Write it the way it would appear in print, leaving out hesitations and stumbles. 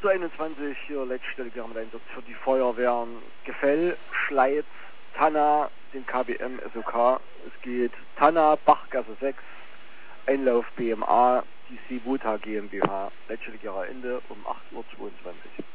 8:21 hier letztstelle wir haben Einsatz für die Feuerwehren Gefell, Schleiz, Tanna, den KBM SOK. Es geht Tanna, Bachgasse 6, Einlauf BMA, die Sibota GmbH. Letztstelle Ende um 8:22 Uhr.